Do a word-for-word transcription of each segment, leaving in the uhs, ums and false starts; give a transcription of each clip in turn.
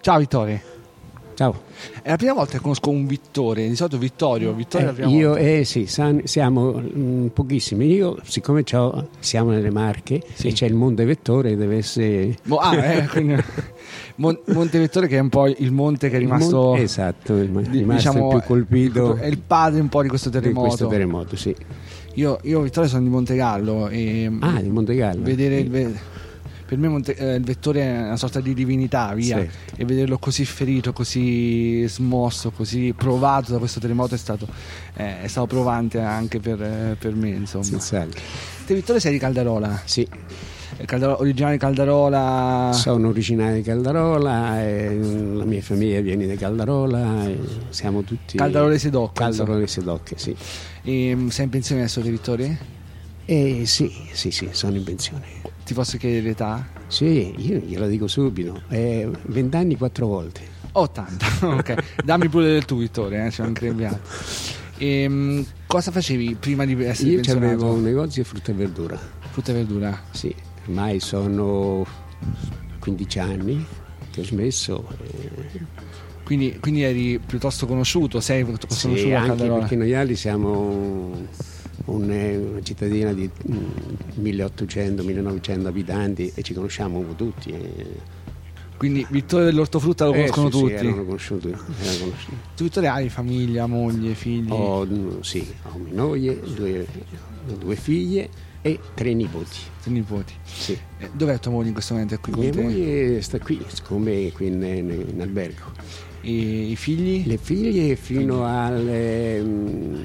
Ciao Vittorio. Ciao. È la prima volta che conosco un Vittore, di solito Vittorio, Vittorio Eh, è la prima io, volta. eh sì, san- siamo mm, pochissimi. Io, siccome c'ho, siamo nelle Marche Sì. e c'è il Monte Vettore, deve essere... Mo- ah, eh, quindi, Mon- Monte Vettore, che è un po' il monte che è il rimasto... Mon- esatto, è di- rimasto diciamo, il più colpito è il padre un po' di questo di terremoto. questo terremoto, sì. Io, io Vittorio sono di Montegallo e Ah, di Montegallo. vedere Sì. il, ve- per me Monte- eh, il Vettore è una sorta di divinità, via, Certo. e vederlo così ferito, così smosso, così provato da questo terremoto è stato, eh, è stato provante anche per, eh, per me, insomma. Senz'altro. Te Vittorio sei di Caldarola? Sì, Eh, Caldarola, originale di Caldarola? sono originario di Caldarola, e la mia famiglia viene da Caldarola, e siamo tutti... Caldarolese d'Occa, Caldarolese d'Occa, sì. E, mm, sei in pensione adesso, te Vittorio? Eh sì, sì, sì, sono in pensione. Ti posso chiedere l'età? Sì, io glielo dico subito, eh, vent'anni quattro volte. ottanta, ok. Dammi pure del tuo, Vittorio, eh, ci mancherebbe altro. E, cosa facevi prima di essere Io pensionato? avevo un negozio di frutta e verdura, Frutta e verdura. sì, ormai sono quindici anni che ho smesso. eh, Quindi, quindi eri piuttosto conosciuto, sei conosciuto sì, a anche Caldarola. perché noi altri siamo un- eh, una cittadina di mm, milleottocento millenovecento abitanti e ci conosciamo un po' tutti. eh. Quindi Vittorio dell'ortofrutta lo Eh, conoscono sì, sì, tutti. erano conosciuti, erano conosciuti. Tu Vittorio hai famiglia, moglie, figli? Ho, mm, sì, ho mia moglie, due, due figlie e tre nipoti. Tre nipoti. Sì. Eh, dov'è tua moglie in questo momento? È qui con Mia te? moglie sta qui, con me qui in, in- in albergo. E i figli? Le figlie fino alle mm,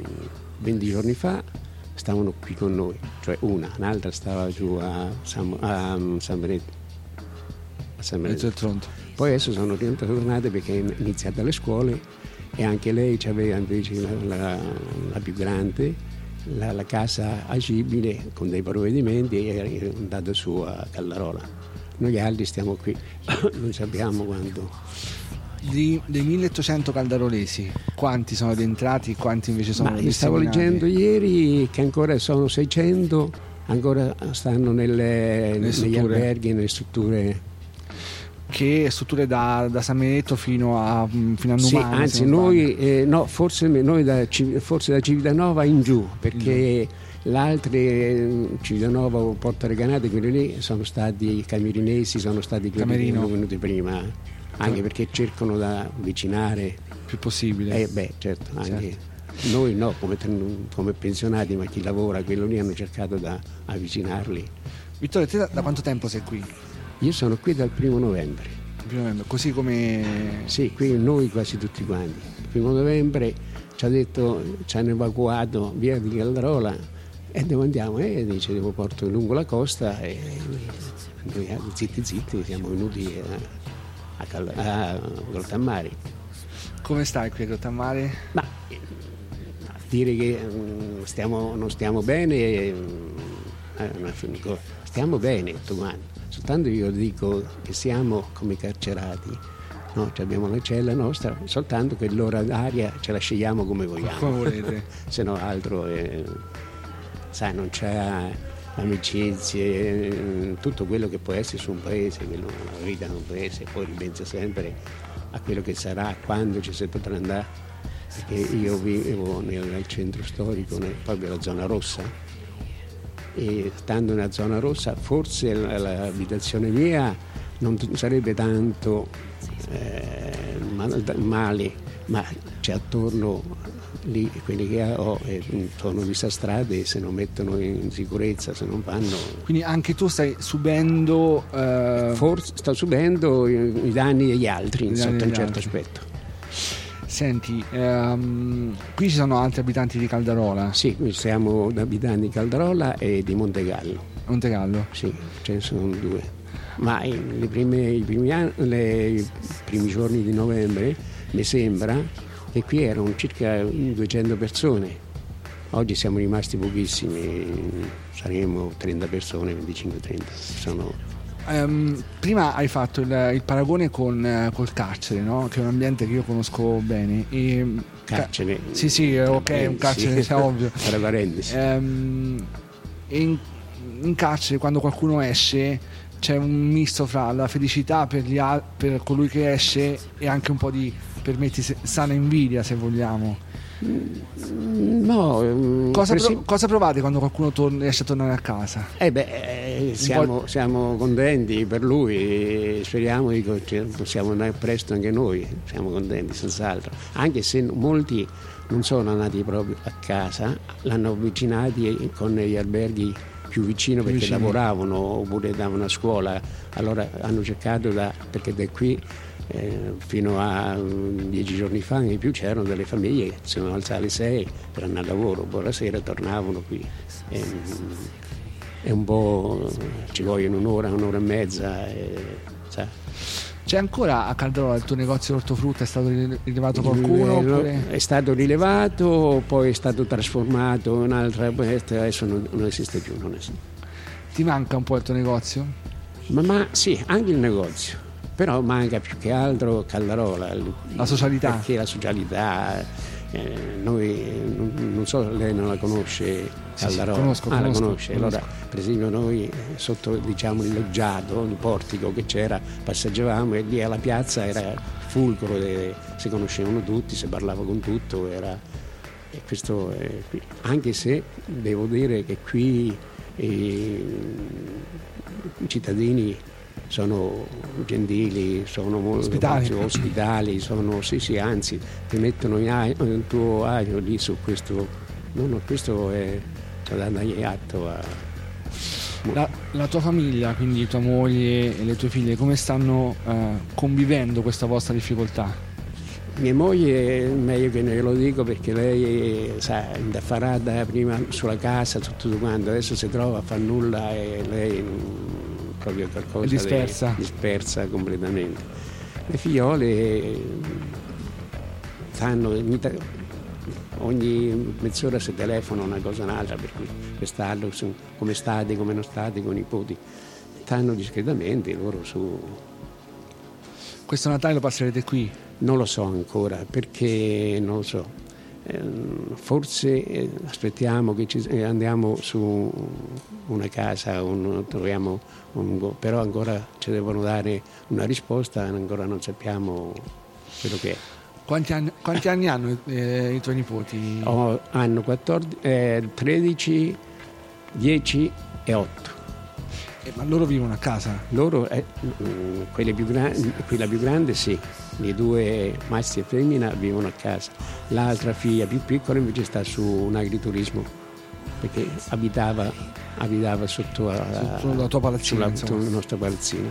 venti giorni fa stavano qui con noi, cioè una, un'altra stava giù a San, a mm, San Benedetto. A San Mezzo Benedetto. del Tronto. Poi adesso sono tornate perché è iniziata le scuole e anche lei aveva invece la, la- la più grande, la, la casa agibile con dei provvedimenti e è andata su a Caldarola. Noi altri stiamo qui, non sappiamo quando. Di, dei milleottocento caldarolesi, quanti sono rientrati, quanti invece sono Ma li stavo disseminati? leggendo ieri che ancora sono seicento, ancora stanno nelle, negli strutture. alberghi, nelle strutture. Che strutture da, da San Benedetto fino a, fino a Sì, Numano? se anzi non noi, eh, no, forse noi da, Civ- forse da Civitanova in giù, perché Mm. l'altre, eh, Civitanova o Porta Recanati, quelli lì sono stati camirinesi, sono stati quelli che Camerino. sono venuti prima, anche perché cercano da avvicinare, sbaglio. Più possibile. eh beh certo, anche noi no, come, come pensionati, ma chi lavora, quello lì hanno cercato da avvicinarli. Vittorio, te da, da quanto tempo sei qui? Io sono qui dal primo novembre. Il primo novembre, così come... Sì, qui noi quasi tutti quanti. Il primo novembre ci ha detto, ci hanno evacuato via di Caldarola e dove andiamo? E dice, devo porto lungo la costa e noi zitti zitti siamo venuti a, a, Cal- a Grottammari. Come stai qui a Grottammare? Ma eh, a dire che mm, stiamo, non stiamo bene, eh, non è finito. Stiamo bene tutto quanto. Soltanto io dico che siamo come carcerati, no? Cioè abbiamo la cella nostra, soltanto che l'ora d'aria ce la scegliamo come vogliamo. Come volete. Se no altro, eh, sai, non c'è amicizie, eh, tutto quello che può essere su un paese, quello, la vita in un paese, poi ripensa sempre a quello che sarà, quando ci si potrà andare, perché io vivo nel, nel centro storico, nel, proprio nella zona rossa, e stando nella zona rossa forse la- l'abitazione mia non t- sarebbe tanto eh, ma- male, ma c'è attorno lì quelli che ho eh, intorno a questa strada e se non mettono in sicurezza, se non fanno, Quindi anche tu stai subendo... eh, forse sto subendo i, i danni degli altri I danni sotto un degli certo altri. aspetto. Senti, ehm, qui ci sono altri abitanti di Caldarola, Sì, qui siamo abitanti di Caldarola e di Montegallo. Montegallo. Sì, ce ne sono due. Ma in- le prime- i, primi anni- le- i primi giorni di novembre mi sembra che qui erano circa duecento persone. Oggi siamo rimasti pochissimi, saremo trenta persone, venticinque trenta. Sono... Ehm, prima hai fatto il, il paragone con eh, col carcere, no? Che è un ambiente che io conosco bene. E, Carcere. ca- sì, sì, è ok, Eh, un carcere, sì. è ovvio. Tra parentesi. Ehm, e in, in carcere, quando qualcuno esce, c'è un misto fra la felicità per, gli al- per colui che esce e anche un po' di, permetti, se- sana invidia, se vogliamo. No, Cosa, per pro- esempio- cosa provate quando qualcuno torna, riesce a tornare a casa? Eh beh, eh, siamo, siamo contenti per lui e speriamo di che ci possiamo andare presto anche noi, siamo contenti senz'altro, anche se molti non sono andati proprio a casa, l'hanno avvicinati con gli alberghi più vicino perché vicini. lavoravano oppure davano a scuola, allora hanno cercato da, perché da qui eh, fino a um, dieci giorni fa in più c'erano delle famiglie che si sono alzate alle sei per andare al lavoro, poi la sera tornavano qui. E, um, è un po', ci vogliono un'ora, un'ora e mezza. E, sa. C'è ancora a Caldarola il tuo negozio di ortofrutta? È stato rilevato qualcuno? Il- Oppure... È stato rilevato, poi è stato trasformato in un'altra, adesso non, non esiste più. Non esiste. Ti manca un po' il tuo negozio? Ma, ma sì, anche il negozio, però manca più che altro Caldarola. La socialità. Perché la socialità, eh, noi, non, non so, lei non la conosce Caldarola? Sì, sì, conosco, ah, conosco, la conosce. conosco. Allora, per esempio noi eh, sotto diciamo il loggiato, il portico che c'era, passeggiavamo e lì alla piazza era fulcro, eh, si conoscevano tutti, si parlava con tutto, era, e questo è qui. Anche se devo dire che qui eh, i cittadini sono gentili, sono molto Ospitali. ospitali, sono, sì sì, anzi ti mettono in a- il tuo agio lì su questo, no, no, questo è da dargli atto a... La, la tua famiglia, quindi tua moglie e le tue figlie, come stanno eh, convivendo questa vostra difficoltà? Mia moglie è meglio che non lo dico perché lei sa, farà da prima sulla casa tutto quanto, adesso si trova a far nulla e lei mm, proprio qualcosa È dispersa. di- dispersa completamente. Le figliole stanno ogni, ta- ogni mezz'ora si telefona una cosa o un'altra, per cui quest'anno su- come state, come non state con i nipoti, stanno discretamente loro su. Questo Natale lo passerete qui? Non lo so ancora perché non lo so. Eh, forse eh, aspettiamo che ci, eh, andiamo su una casa, un, troviamo un, però ancora ci devono dare una risposta, ancora non sappiamo quello che è. Quanti anni, quanti anni hanno eh, i tuoi nipoti? Ho, hanno quattordici, eh, tredici, dieci e otto. Eh, ma loro vivono a casa? Loro, eh, mm, quelle più grandi, quella più grande sì, le due maschi e femmina vivono a casa, l'altra figlia più piccola invece sta su un agriturismo perché abitava, abitava sotto a, Su- sulla tua palazzina, sulla, insomma. sulla nostra palazzina.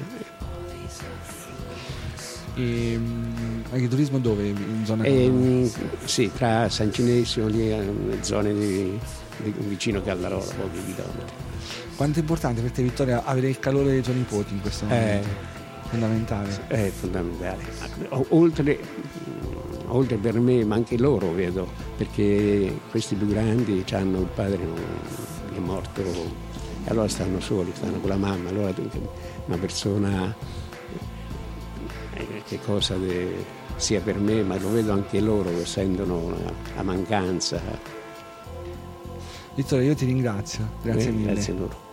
E, um, agriturismo dove? In zona E, mm, sì, tra San Cinesio, lì, eh, zone di, di, vicino Caldarola, pochi chilometri. Quanto è importante per te, Vittoria, avere il calore dei tuoi nipoti in questo momento? Fondamentale. È fondamentale. O- Oltre, oltre per me, ma anche loro vedo, perché questi più grandi hanno il padre non- che è morto e allora stanno soli, stanno con la mamma, allora una persona eh, che cosa de- sia per me, ma lo vedo anche loro che sentono la, la mancanza. Vittoria, io ti ringrazio, grazie Eh, mille. Grazie a loro.